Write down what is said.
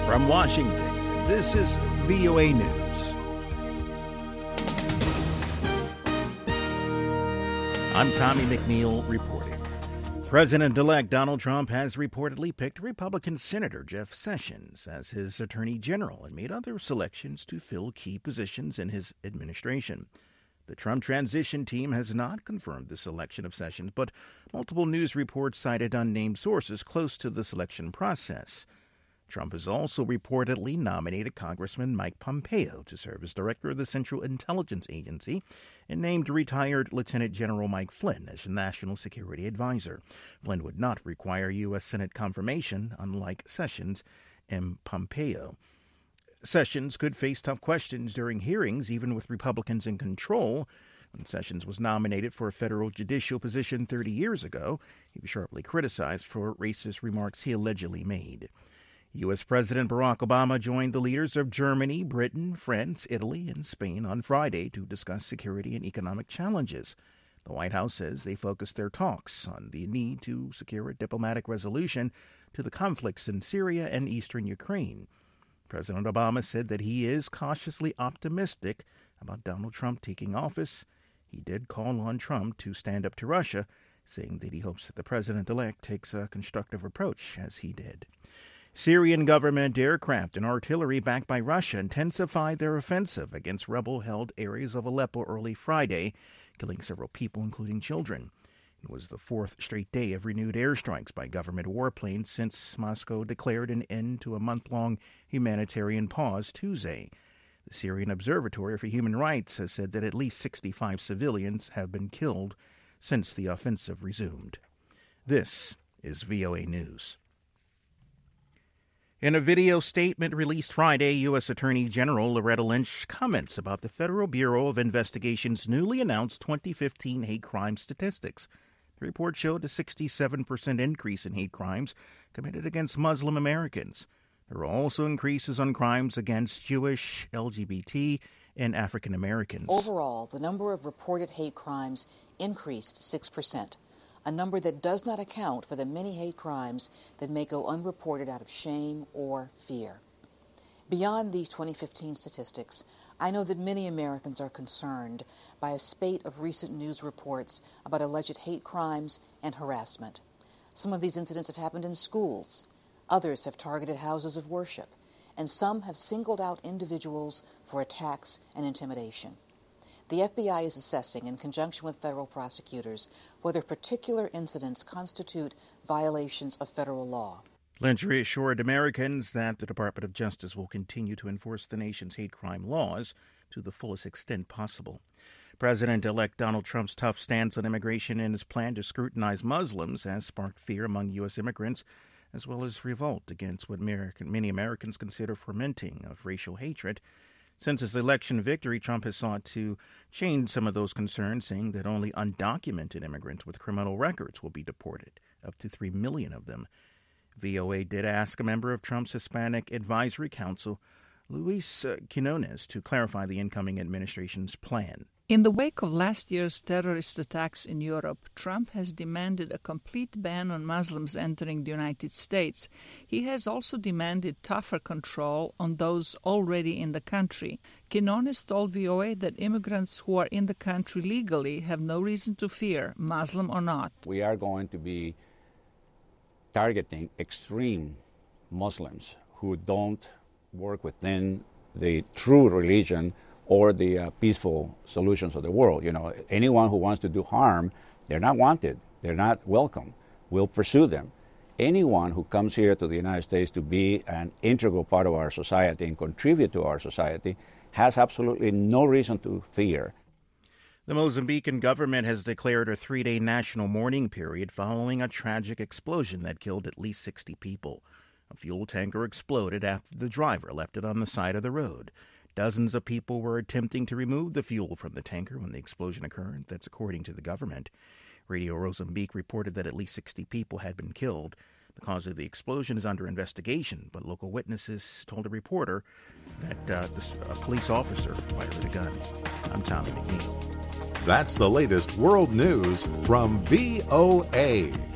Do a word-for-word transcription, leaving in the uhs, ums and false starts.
From Washington, this is V O A News. I'm Tommy McNeil reporting. President-elect Donald Trump has reportedly picked Republican Senator Jeff Sessions as his attorney general and made other selections to fill key positions in his administration. The Trump transition team has not confirmed the selection of Sessions, but multiple news reports cited unnamed sources close to the selection process. Trump has also reportedly nominated Congressman Mike Pompeo to serve as director of the Central Intelligence Agency and named retired Lieutenant General Mike Flynn as National Security Advisor. Flynn would not require U S. Senate confirmation, unlike Sessions and Pompeo. Sessions could face tough questions during hearings, even with Republicans in control. When Sessions was nominated for a federal judicial position thirty years ago, he was sharply criticized for racist remarks he allegedly made. U S. President Barack Obama joined the leaders of Germany, Britain, France, Italy, and Spain on Friday to discuss security and economic challenges. The White House says they focused their talks on the need to secure a diplomatic resolution to the conflicts in Syria and eastern Ukraine. President Obama said that he is cautiously optimistic about Donald Trump taking office. He did call on Trump to stand up to Russia, saying that he hopes that the president-elect takes a constructive approach, as he did. Syrian government aircraft and artillery backed by Russia intensified their offensive against rebel-held areas of Aleppo early Friday, killing several people, including children. It was the fourth straight day of renewed airstrikes by government warplanes since Moscow declared an end to a month-long humanitarian pause Tuesday. The Syrian Observatory for Human Rights has said that at least sixty-five civilians have been killed since the offensive resumed. This is V O A News. In a video statement released Friday, U S. Attorney General Loretta Lynch comments about the Federal Bureau of Investigation's newly announced twenty fifteen hate crime statistics. The report showed a sixty-seven percent increase in hate crimes committed against Muslim Americans. There were also increases on crimes against Jewish, L G B T, and African Americans. Overall, the number of reported hate crimes increased six percent, a number that does not account for the many hate crimes that may go unreported out of shame or fear. Beyond these twenty fifteen statistics, I know that many Americans are concerned by a spate of recent news reports about alleged hate crimes and harassment. Some of these incidents have happened in schools, others have targeted houses of worship, and some have singled out individuals for attacks and intimidation. The F B I is assessing, in conjunction with federal prosecutors, whether particular incidents constitute violations of federal law. Lynch reassured Americans that the Department of Justice will continue to enforce the nation's hate crime laws to the fullest extent possible. President-elect Donald Trump's tough stance on immigration and his plan to scrutinize Muslims has sparked fear among U S immigrants, as well as revolt against what American, many Americans consider fermenting of racial hatred. Since his election victory, Trump has sought to change some of those concerns, saying that only undocumented immigrants with criminal records will be deported, up to three million of them. V O A did ask a member of Trump's Hispanic Advisory Council, Luis Quinones, to clarify the incoming administration's plan. In the wake of last year's terrorist attacks in Europe, Trump has demanded a complete ban on Muslims entering the United States. He has also demanded tougher control on those already in the country. Quinones told V O A that immigrants who are in the country legally have no reason to fear, Muslim or not. We are going to be targeting extreme Muslims who don't work within the true religion or the uh, peaceful solutions of the world. You know, anyone who wants to do harm, they're not wanted. They're not welcome. We'll pursue them. Anyone who comes here to the United States to be an integral part of our society and contribute to our society has absolutely no reason to fear. The Mozambican government has declared a three-day national mourning period following a tragic explosion that killed at least sixty people. A fuel tanker exploded after the driver left it on the side of the road. Dozens of people were attempting to remove the fuel from the tanker when the explosion occurred. That's according to the government. Radio Mozambique reported that at least sixty people had been killed. The cause of the explosion is under investigation, but local witnesses told a reporter that uh, this, a police officer fired a gun. I'm Tommy McNeil. That's the latest world news from V O A.